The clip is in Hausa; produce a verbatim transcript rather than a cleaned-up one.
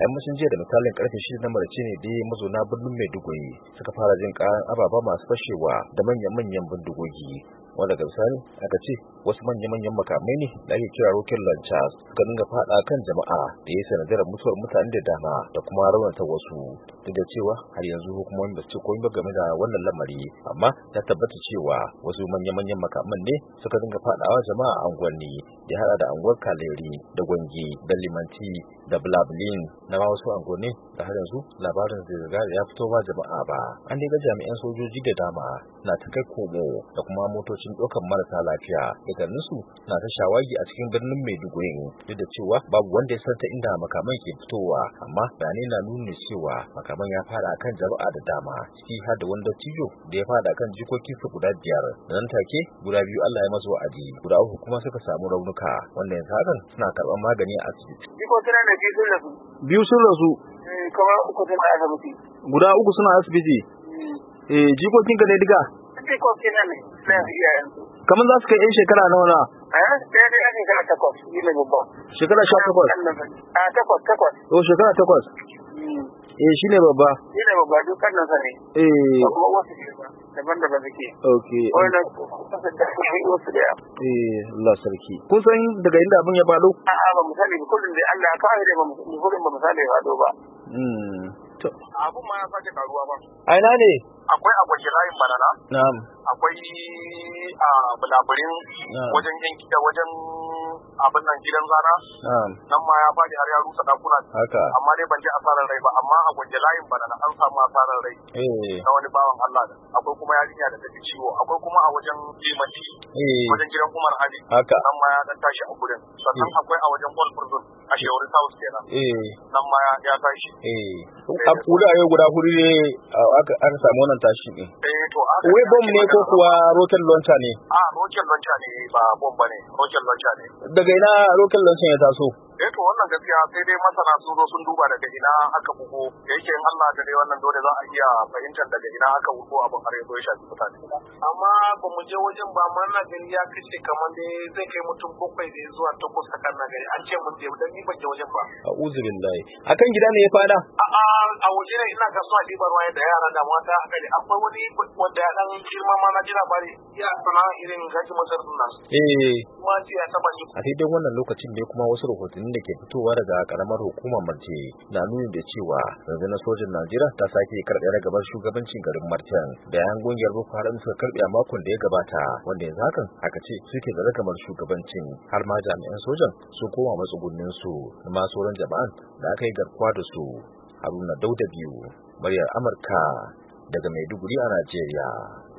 yammacin jiya da misalin karfe shida na maraice ne dai mazauna birnin Maiduguri suka fara jin karan ababa masu fashewa da manyan-manyan bindigogi, wanda daga bisani aka ce wasu manya-manyan makamai ne da ake kira rocket launchers suka dinga fada kan jama'a da ya sanadiyar mutuwar mutane da dama da kuma raunata wasu. Duk da cewa har yanzu hukumomi ba su ce komai game da wannan lamari, amma ya tabbata cewa wasu manya-manyan makaman ne suka dinga fadawa jama'a a unguwanni da hada da unguwar Kaleri da Gwangi da Limanti da Blablin na ma wasu unguwanni da har yanzu labarin zirga ya fito ba jama'a ba. An dai ga jami'an sojoji da dama na ta kai komo da kuma motocin ɗaukar marasa lafiya, su na ta shawagi a cikin birnin Maiduguri, duk da cewa babu wanda ya san ta inda makaman ke fitowa, amma bayanai na nuna cewa makaman ya fara kan jama'a da dama, ciki har da wanda tijo da ya fara kan jikokinsa guda biyar, da nan take guda biyu Allah ya masu wa'adi, guda uku kuma suka samu raunuka, wanda yanzu hakan suna karɓar magani a asibiti. Jikokin da biyu sun rasu. Biyu sun rasu. Kamar uku suna asibiti. Guda uku suna asibiti. Eh, jikokin ka ne diga? Jikokin ne na iyayensu. Kamar za su kai 'yan shekara nawa na? Eh, ɗaya ɗaya shekara takwas, shi ne babba. Shekara sha takwas? A takwas, takwas. Oh, shekara takwas. Eh, shi ne babba. Shi ne babba, duk kan nasa ne. Eh. Da kuma wasu ne ba, daban-daban suke. Okay. Wannan kusa da wasu da yawa. Eh, Allah sarki. Kun san daga inda abin ya faɗo? A'a, ba mu sani ba, kullum da Allah ya kawo da ba mu kullum ba mu sani ya faɗo ba. Hmm. Abun ma ya sake karuwa ba. A ina ne? Akwai akwai layin banana. Na'am. Akwai a bulaburin wajen yanki da wajen abin nan gidan zana. Na'am. Nan ma ya faɗi har ya rusa dakuna. Haka. Amma dai ban ji asarar rai ba, amma a gwaje layin banana an samu asarar rai. Eh. Na wani bawan Allah da. Akwai kuma yarinya da take ciwo. Akwai kuma a wajen limanci. Eh. Wajen gidan Umar Ali. Haka. Nan ma ya dan tashi a gurin. Sannan akwai a wajen Paul Furzun a Shewari South kenan. Eh. Nan ma ya tashi. Eh. A kula yau guda hudu ne aka aka samu wannan tashi din. Eh to aka. Wai bomb ne ko kuwa rocket launcher ne? Ah, rocket launcher ne ba bomb bane. Rocket launcher ne. Daga ina rocket launcher ya taso? Eh to wannan gaskiya sai dai masana sun zo sun duba daga ina aka bugo. Da yake in Allah da dai wannan dole za a iya fahimtar daga ina aka bugo abin har ya zo ya shafi mutane. Amma ba mu je wajen ba, amma na gani ya kace kamar dai zai kai mutum bakwai da zuwa takwas a kan nagari. An ce mun je dan ni ban je wajen ba. A'udhu billahi. Akan gida ne ya fada? A'a a waje ne ina kasuwa ɗibar waye da yara da mata a kai. Akwai wani wanda ya dan girma ma na ji labari ya sana'a irin gaji masar nan. Eh. Kuma ce ya taba shi. A daidai wannan lokacin ne kuma wasu rahotanni da ke fitowa daga karamar hukumar Marte na nuni da cewa rundunar sojin Najeriya ta sake karɓe ragabar shugabancin garin Martin da yan gungiyar Boko Haram suka karɓe a makon da ya gabata, wanda yanzu hakan aka ce suke da ragamar shugabancin, har ma jami'an sojan sun koma matsugunnin su da ma sauran jama'an da aka yi garkuwa da su. Haruna Dauda biyu, muryar Amurka daga Maiduguri a Najeriya.